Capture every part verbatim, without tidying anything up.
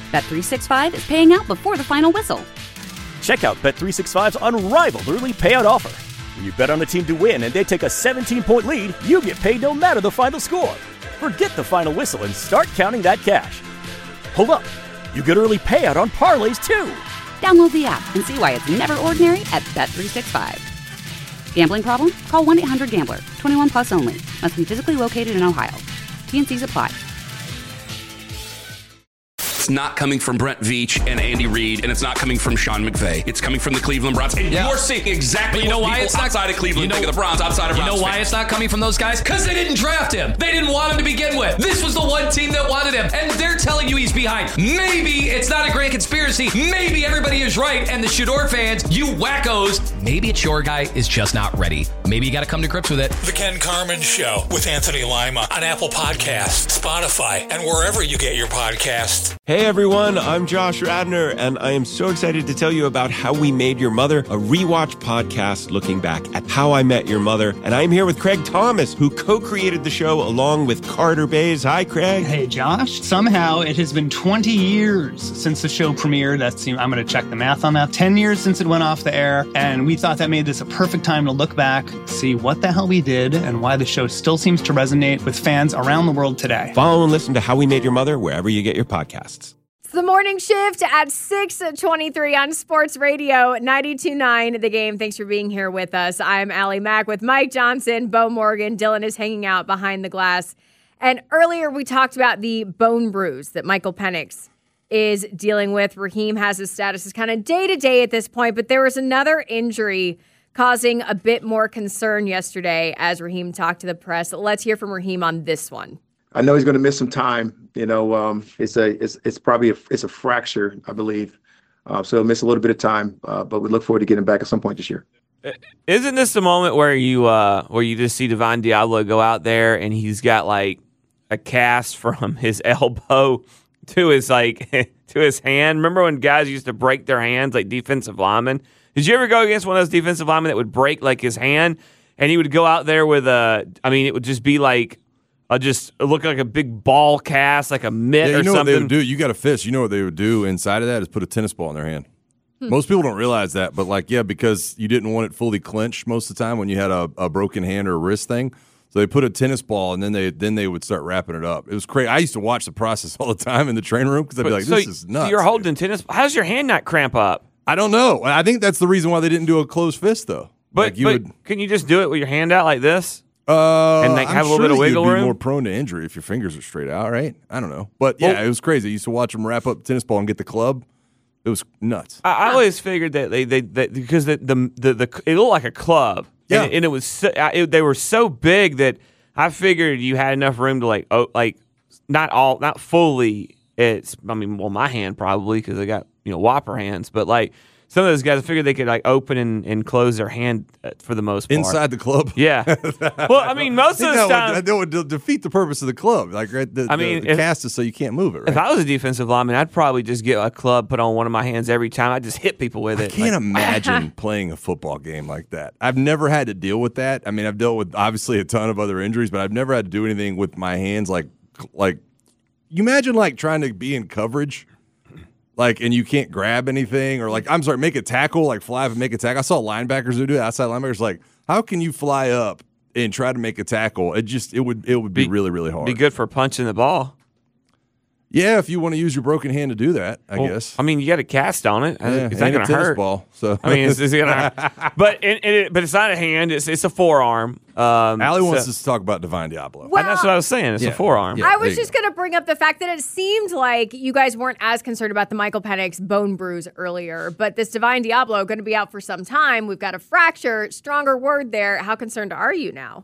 Bet three sixty-five is paying out before the final whistle. Check out Bet three sixty-five's unrivaled early payout offer. When you bet on a team to win and they take a seventeen-point lead, you get paid no matter the final score. Forget the final whistle and start counting that cash. Hold up. You get early payout on parlays, too. Download the app and see why it's never ordinary at Bet three sixty-five. Gambling problem? Call one eight hundred gambler. twenty-one plus only. Must be physically located in Ohio. T and Cs apply. It's not coming from Brent Veach and Andy Reid, and it's not coming from Sean McVay. It's coming from the Cleveland Browns. And yeah. you're seeing exactly you know what why people it's not, outside of Cleveland you know, think of the Browns, outside of You Browns know why fans. it's not coming from those guys? Because they didn't draft him. They didn't want him to begin with. This was the one team that wanted him, and they're telling you he's behind. Maybe it's not a grand conspiracy. Maybe everybody is right, and the Shador fans, you wackos, maybe it's your guy is just not ready. Maybe you got to come to grips with it. The Ken Carman Show with Anthony Lima on Apple Podcasts, Spotify, and wherever you get your podcasts. Hey everyone, I'm Josh Radner, and I am so excited to tell you about How We Made Your Mother, a rewatch podcast looking back at How I Met Your Mother. And I'm here with Craig Thomas, who co-created the show along with Carter Bays. Hi, Craig. Hey, Josh. Somehow it has been twenty years since the show premiered. That's, I'm going to check the math on that. ten years since it went off the air, and we thought that made this a perfect time to look back, see what the hell we did, and why the show still seems to resonate with fans around the world today. Follow and listen to How We Made Your Mother wherever you get your podcasts. It's the morning shift at six twenty-three on Sports Radio ninety-two point nine The Game. Thanks for being here with us. I'm Allie Mack with Mike Johnson, Bo Morgan. Dylan is hanging out behind the glass. And earlier we talked about the bone bruise that Michael Penix is dealing with. Raheem has his status is kind of day-to-day at this point, but there was another injury causing a bit more concern yesterday as Raheem talked to the press. Let's hear from Raheem on this one. I know he's going to miss some time. You know, um, it's a it's it's probably a, it's a fracture, I believe. Uh, so he'll miss a little bit of time, uh, but we look forward to getting back at some point this year. Isn't this the moment where you uh, where you just see Divine Diablo go out there and he's got like a cast from his elbow to his like to his hand? Remember when guys used to break their hands like defensive linemen? Did you ever go against one of those defensive linemen that would break like his hand and he would go out there with a? I mean, it would just be like. Uh, just look like a big ball cast, like a mitt yeah, you or know something. What they would do? You got a fist. You know what they would do inside of that is put a tennis ball in their hand. Hmm. Most people don't realize that, but like, yeah, because you didn't want it fully clenched most of the time when you had a, a broken hand or a wrist thing. So they put a tennis ball, and then they then they would start wrapping it up. It was crazy. I used to watch the process all the time in the training room because I'd be like, this so, is nuts. So you're holding dude. tennis. How does your hand not cramp up? I don't know. I think that's the reason why they didn't do a closed fist, though. But, like you but would, can you just do it with your hand out like this? Uh, and like have I'm a little sure bit of wiggle you'd be room. more prone to injury if your fingers are straight out, right? I don't know, but yeah, well, it was crazy. I used to watch them wrap up the tennis ball and get the club. It was nuts. I, I always figured that they they, they because the, the the the it looked like a club, yeah, and, and it was so, it, they were so big that I figured you had enough room to like oh like not all not fully. It's I mean well my hand probably because I got you know whopper hands, but like. Some of those guys, I figured they could like open and, and close their hand for the most part. Inside the club? Yeah. Well, I mean, most of the time. That would defeat the purpose of the club. Like, right, the, I mean, the, the if, cast is so you can't move it, right? If I was a defensive lineman, I'd probably just get a club put on one of my hands every time. I'd just hit people with it. I can't like, imagine playing a football game like that. I've never had to deal with that. I mean, I've dealt with obviously a ton of other injuries, but I've never had to do anything with my hands like, like you imagine like trying to be in coverage. Like, and you can't grab anything, or like, I'm sorry, make a tackle, like fly up and make a tackle. I saw linebackers who do it, outside linebackers, like, how can you fly up and try to make a tackle? It just, it would, it would be, be really, really hard. Be good for punching the ball. Yeah, if you want to use your broken hand to do that, I well, guess. I mean, you got a cast on it. Yeah, it's not going to hurt. Ball, so I mean, it's, it's gonna. But it, it, but it's not a hand. It's it's a forearm. Um, Allie wants so, us to talk about Divine Diablo. Well, and that's what I was saying. It's yeah, a forearm. Yeah, I was just going to bring up the fact that it seemed like you guys weren't as concerned about the Michael Penix bone bruise earlier, but this Divine Diablo going to be out for some time. We've got a fracture. Stronger word there. How concerned are you now?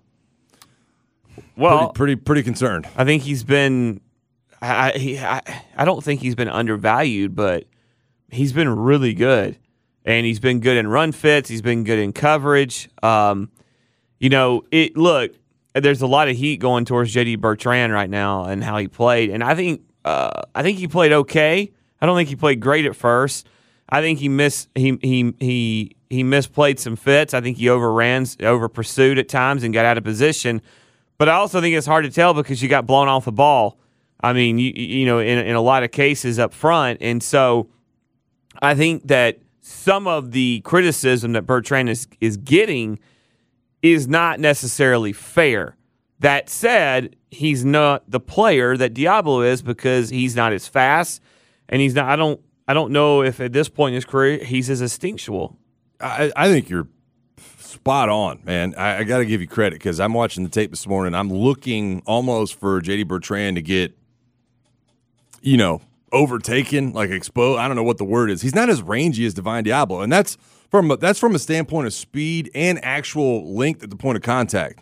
Well, pretty pretty, pretty concerned. I think he's been. I, he, I I don't think he's been undervalued, but he's been really good, and he's been good in run fits. He's been good in coverage. Um, you know, it look. There's a lot of heat going towards J D Bertrand right now and how he played, and I think uh, I think he played okay. I don't think he played great at first. I think he miss he he he he misplayed some fits. I think he overran, over pursued at times and got out of position. But I also think it's hard to tell because you got blown off the ball. I mean, you, you know, in, in a lot of cases up front. And so I think that some of the criticism that Bertrand is, is getting is not necessarily fair. That said, he's not the player that Diablo is because he's not as fast, and he's not. I don't. I don't know if at this point in his career he's as instinctual. I, I think you're spot on, man. I, I got to give you credit because I'm watching the tape this morning. I'm looking almost for J D Bertrand to get, you know, overtaken, like exposed. I don't know what the word is. He's not as rangy as Divine Diablo, and that's from a, that's from a standpoint of speed and actual length at the point of contact.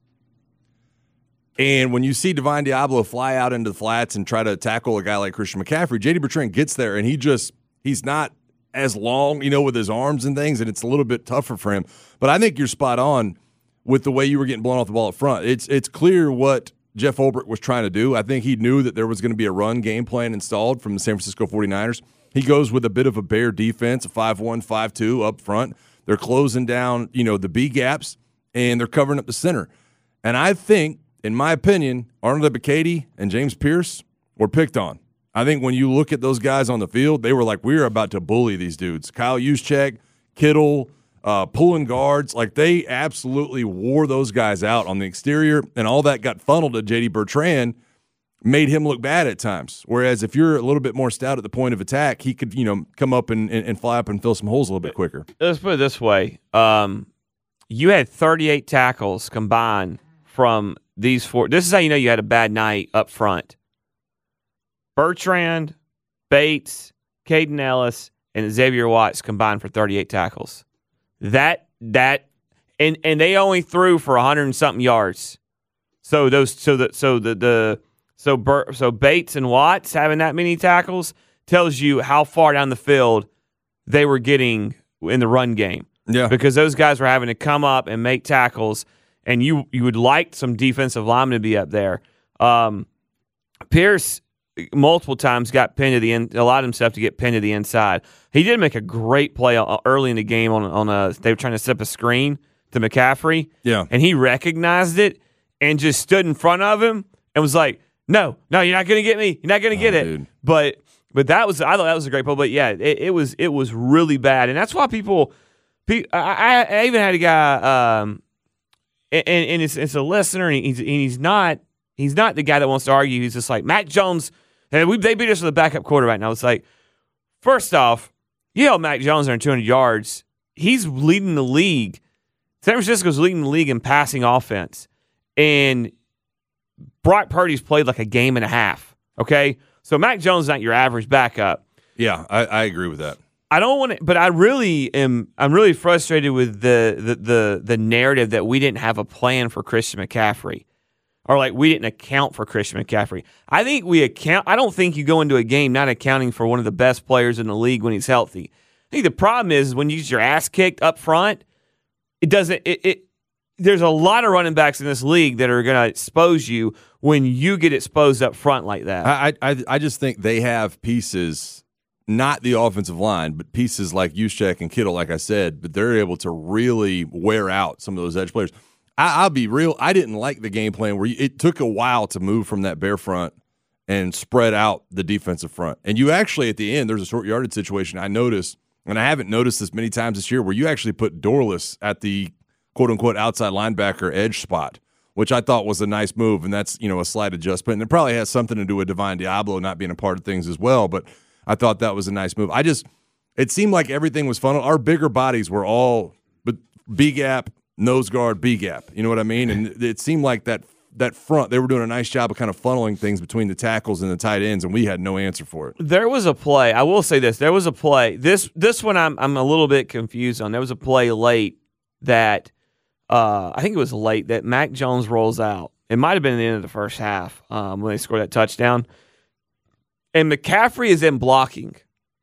And when you see Divine Diablo fly out into the flats and try to tackle a guy like Christian McCaffrey, J D Bertrand gets there, and he just he's not as long, you know, with his arms and things, and it's a little bit tougher for him. But I think you're spot on with the way you were getting blown off the ball up front. It's it's clear what Jeff Ulbrich was trying to do. I think he knew that there was going to be a run game plan installed from the San Francisco forty-niners. He goes with a bit of a bear defense, a five one, five two up front. They're closing down, you know, the B gaps, and they're covering up the center. And I think, in my opinion, Arnold Ebiketie and James Pierce were picked on. I think when you look at those guys on the field, they were like, we're about to bully these dudes. Kyle Juszczyk, Kittle, uh, pulling guards. Like, they absolutely wore those guys out on the exterior, and all that got funneled to J D Bertrand, made him look bad at times. Whereas if you're a little bit more stout at the point of attack, he could, you know, come up and, and, and fly up and fill some holes a little bit quicker. Let's put it this way. Um, you had thirty-eight tackles combined from these four. This is how you know you had a bad night up front. Bertrand, Bates, Caden Ellis, and Xavier Watts combined for thirty-eight tackles. That that and and they only threw for a hundred and something yards. So those so the so the the so Bur, so Bates and Watts having that many tackles tells you how far down the field they were getting in the run game. Yeah, because those guys were having to come up and make tackles, and you you would like some defensive linemen to be up there. Um, Pierce multiple times got pinned to the end, allowed himself to get pinned to the inside. He did make a great play early in the game on on a. They were trying to set up a screen to McCaffrey. Yeah, and he recognized it and just stood in front of him and was like, "No, no, you're not going to get me. You're not going to get oh, it." Dude. But but that was I thought that was a great play. But yeah, it, it was it was really bad, and that's why people. I, I even had a guy, um, and, and it's it's a listener, and he's and he's not he's not the guy that wants to argue. He's just like Mac Jones. And we, they beat us with a backup quarterback. Now, it's like, first off, you know, Mac Jones are two hundred yards. He's leading the league. San Francisco's leading the league in passing offense. And Brock Purdy's played like a game and a half. Okay? So Mac Jones is not your average backup. Yeah, I, I agree with that. I don't want to, but I really am. I'm really frustrated with the, the the the narrative that we didn't have a plan for Christian McCaffrey. Or like we didn't account for Christian McCaffrey. I think we account. I don't think you go into a game not accounting for one of the best players in the league when he's healthy. I think the problem is when you get your ass kicked up front, it doesn't. It, it there's a lot of running backs in this league that are going to expose you when you get exposed up front like that. I I I just think they have pieces, not the offensive line, but pieces like Juszczyk and Kittle, like I said, but they're able to really wear out some of those edge players. I, I'll be real. I didn't like the game plan where you, it took a while to move from that bear front and spread out the defensive front. And you actually, at the end, there's a short yardage situation I noticed, and I haven't noticed this many times this year, where you actually put Dorless at the quote-unquote outside linebacker edge spot, which I thought was a nice move, and that's, you know, a slight adjustment. And it probably has something to do with Divine Diablo not being a part of things as well, but I thought that was a nice move. I just – it seemed like everything was funneled. Our bigger bodies were all B-gap, nose guard, B-gap. You know what I mean? And it seemed like that that front, they were doing a nice job of kind of funneling things between the tackles and the tight ends, and we had no answer for it. There was a play. I will say this. There was a play. This this one I'm I'm a little bit confused on. There was a play late that uh, I think it was late that Mac Jones rolls out. It might have been at the end of the first half um, when they scored that touchdown. And McCaffrey is in blocking.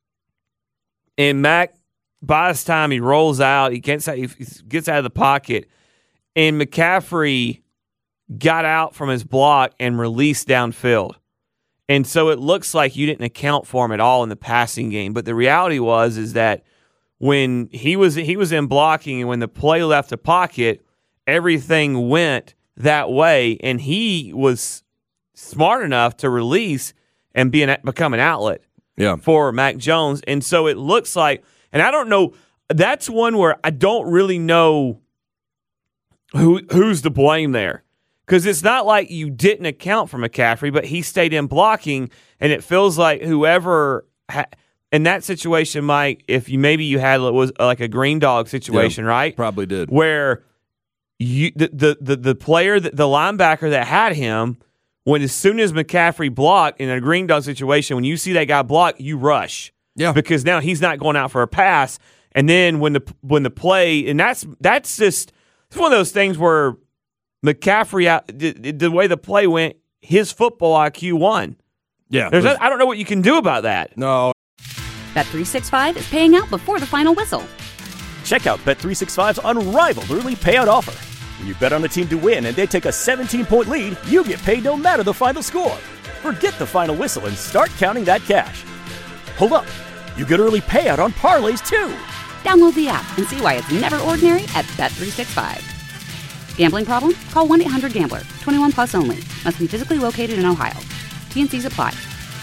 And Mac, by this time, he rolls out. He gets out, he gets out of the pocket. And McCaffrey got out from his block and released downfield. And so it looks like you didn't account for him at all in the passing game. But the reality was is that when he was he was in blocking and when the play left the pocket, everything went that way. And he was smart enough to release and be an, become an outlet yeah. for Mac Jones. And so it looks like, and I don't know, that's one where I don't really know who who's to blame there. Because it's not like you didn't account for McCaffrey, but he stayed in blocking, and it feels like whoever ha- in that situation, Mike, if you maybe you had it was like a green dog situation, yeah, right? Probably did. Where you the, the the the player that the linebacker that had him, when as soon as McCaffrey blocked in a green dog situation, when you see that guy block, you rush. Yeah. Because now he's not going out for a pass. And then when the when the play, and that's that's just it's one of those things where McCaffrey, out, the, the way the play went, his football I Q won. Yeah. There's a, I don't know what you can do about that. No. Bet three sixty-five is paying out before the final whistle. Check out Bet three sixty-five's unrivaled early payout offer. When you bet on a team to win and they take a seventeen-point lead, you get paid no matter the final score. Forget the final whistle and start counting that cash. Hold up. You get early payout on parlays, too. Download the app and see why it's never ordinary at Bet three sixty-five. Gambling problem? Call one eight hundred gambler. twenty-one plus only. Must be physically located in Ohio. T N Cs apply.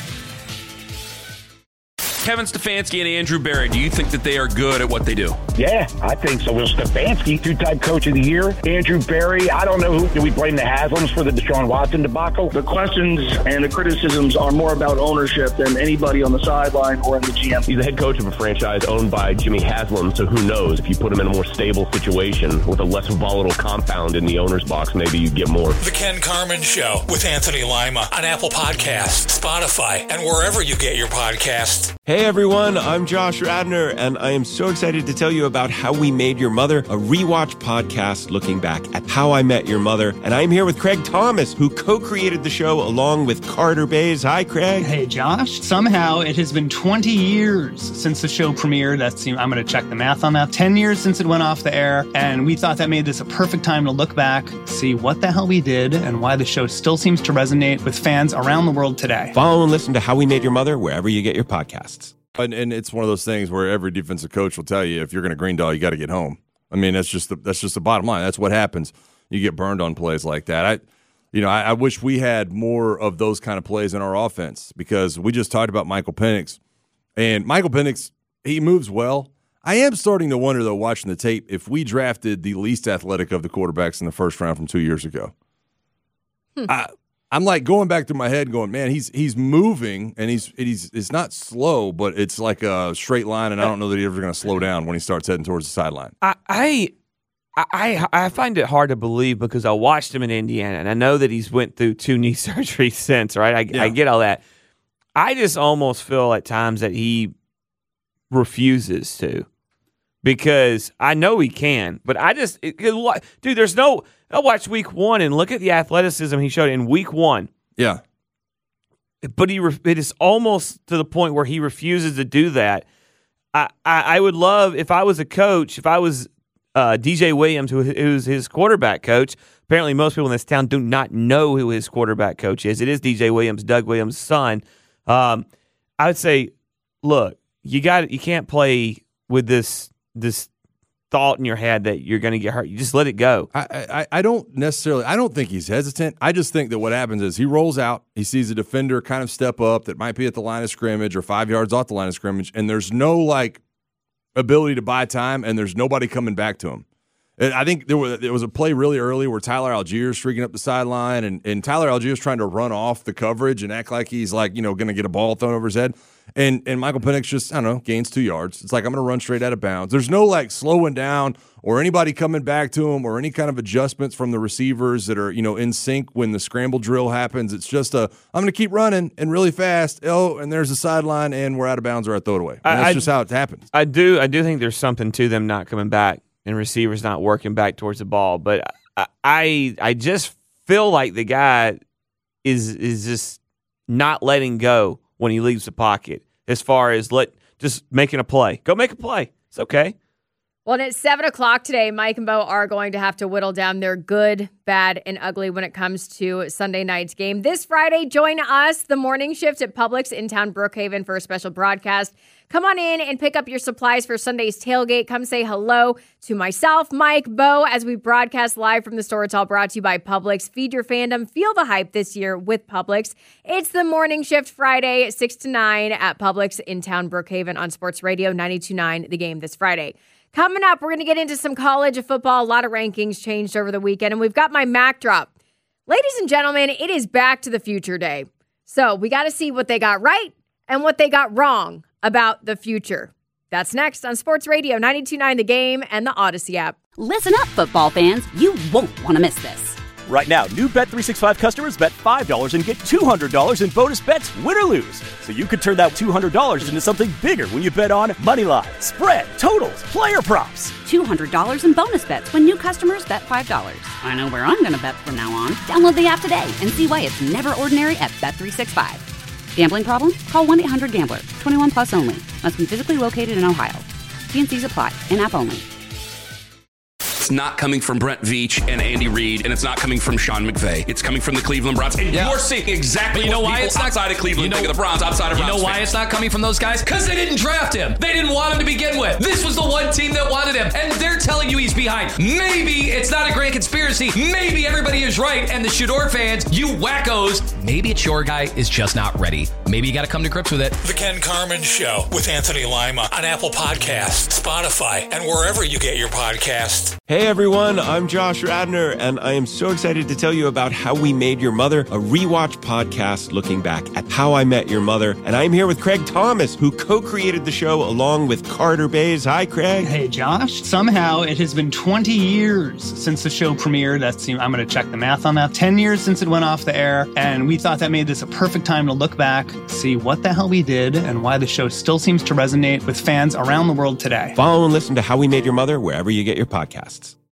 Kevin Stefanski and Andrew Berry, do you think that they are good at what they do? Yeah, I think so. Well, Stefanski, two-time coach of the year. Andrew Berry, I don't know who. Do we blame the Haslams for the Deshaun Watson debacle? The questions and the criticisms are more about ownership than anybody on the sideline or in the G M. He's the head coach of a franchise owned by Jimmy Haslam, so who knows? If you put him in a more stable situation with a less volatile compound in the owner's box, maybe you get more. The Ken Carman Show with Anthony Lima on Apple Podcasts, Spotify, and wherever you get your podcasts. Hey everyone, I'm Josh Radner, and I am so excited to tell you about How We Made Your Mother, a rewatch podcast looking back at How I Met Your Mother. And I'm here with Craig Thomas, who co-created the show along with Carter Bays. Hi, Craig. Hey, Josh. Somehow it has been twenty years since the show premiered. That's, I'm going to check the math on that. ten years since it went off the air, and we thought that made this a perfect time to look back, see what the hell we did, and why the show still seems to resonate with fans around the world today. Follow and listen to How We Made Your Mother wherever you get your podcasts. And, and it's one of those things where every defensive coach will tell you if you're going to green dog, you got to get home. I mean, that's just the, that's just the bottom line. That's what happens. You get burned on plays like that. I, you know, I, I wish we had more of those kind of plays in our offense because we just talked about Michael Penix, and Michael Penix, he moves well. I am starting to wonder though, watching the tape, if we drafted the least athletic of the quarterbacks in the first round from two years ago. Hmm. I, I'm like going back through my head going, man, he's he's moving and he's he's it's not slow, but it's like a straight line, and I don't know that he's ever going to slow down when he starts heading towards the sideline. I, I I I find it hard to believe because I watched him in Indiana, and I know that he's went through two knee surgeries since, right? I, yeah. I get all that. I just almost feel at times that he refuses to because I know he can, but I just it, it, dude, there's no. I watched week one and look at the athleticism he showed in week one. Yeah. But he it is almost to the point where he refuses to do that. I, I, I would love, if I was a coach, if I was uh, D J Williams, who, who's his quarterback coach, apparently most people in this town do not know who his quarterback coach is. It is D J Williams, Doug Williams' son. Um, I would say, look, you got you can't play with this this thought in your head that you're going to get hurt. You just let it go. I, I I don't necessarily – I don't think he's hesitant. I just think that what happens is he rolls out, he sees a defender kind of step up that might be at the line of scrimmage or five yards off the line of scrimmage, and there's no, like, ability to buy time, and there's nobody coming back to him. And I think there was, there was a play really early where Tyler Algier is streaking up the sideline, and, and Tyler Algier is trying to run off the coverage and act like he's, like, you know, going to get a ball thrown over his head. And and Michael Penix just, I don't know, gains two yards. It's like, I'm going to run straight out of bounds. There's no, like, slowing down or anybody coming back to him or any kind of adjustments from the receivers that are, you know, in sync when the scramble drill happens. It's just a, I'm going to keep running and really fast. Oh, and there's a sideline, and we're out of bounds or I throw it away. And that's I, just how it happens. I do, I do think there's something to them not coming back and receivers not working back towards the ball. But I I, I just feel like the guy is is just not letting go when he leaves the pocket as far as let just making a play. Go make a play. It's okay. Well, and at seven o'clock today, Mike and Bo are going to have to whittle down their good, bad, and ugly when it comes to Sunday night's game. This Friday, join us, the morning shift at Publix in town Brookhaven, for a special broadcast. Come on in and pick up your supplies for Sunday's tailgate. Come say hello to myself, Mike, Bo, as we broadcast live from the store. It's all brought to you by Publix. Feed your fandom. Feel the hype this year with Publix. It's the morning shift Friday, six to nine at Publix in town Brookhaven on Sports Radio ninety-two point nine The Game this Friday. Coming up, we're going to get into some college football. A lot of rankings changed over the weekend, and we've got my Mac drop. Ladies and gentlemen, it is Back to the Future Day. So we got to see what they got right and what they got wrong about the future. That's next on Sports Radio ninety-two point nine The Game and the Odyssey app. Listen up, football fans. You won't want to miss this. Right now, new Bet three sixty-five customers bet five dollars and get two hundred dollars in bonus bets, win or lose. So you could turn that two hundred dollars into something bigger when you bet on money line, spread, totals, player props. two hundred dollars in bonus bets when new customers bet five dollars. I know where I'm going to bet from now on. Download the app today and see why it's never ordinary at Bet three sixty-five. Gambling problem? Call one eight hundred gambler. twenty-one plus only. Must be physically located in Ohio. T N Cs apply. In-app only. It's not coming from Brent Veach and Andy Reid, and it's not coming from Sean McVay. It's coming from the Cleveland Browns. And yeah. you're seeing exactly you know what why people it's not, outside of Cleveland you know, think of the Browns, outside of You Browns know why fans. it's not coming from those guys? Because they didn't draft him. They didn't want him to begin with. This was the one team that wanted him, and they're telling you he's behind. Maybe it's not a grand conspiracy. Maybe everybody is right, and the Shador fans, you wackos, maybe it's your guy is just not ready. Maybe you got to come to grips with it. The Ken Carman Show with Anthony Lima on Apple Podcasts, Spotify, and wherever you get your podcasts. Hey everyone, I'm Josh Radner, and I am so excited to tell you about How We Made Your Mother, a rewatch podcast looking back at How I Met Your Mother. And I'm here with Craig Thomas, who co-created the show along with Carter Bays. Hi, Craig. Hey, Josh. Somehow it has been twenty years since the show premiered. That's, I'm going to check the math on that. ten years since it went off the air, and we thought that made this a perfect time to look back, see what the hell we did, and why the show still seems to resonate with fans around the world today. Follow and listen to How We Made Your Mother wherever you get your podcasts.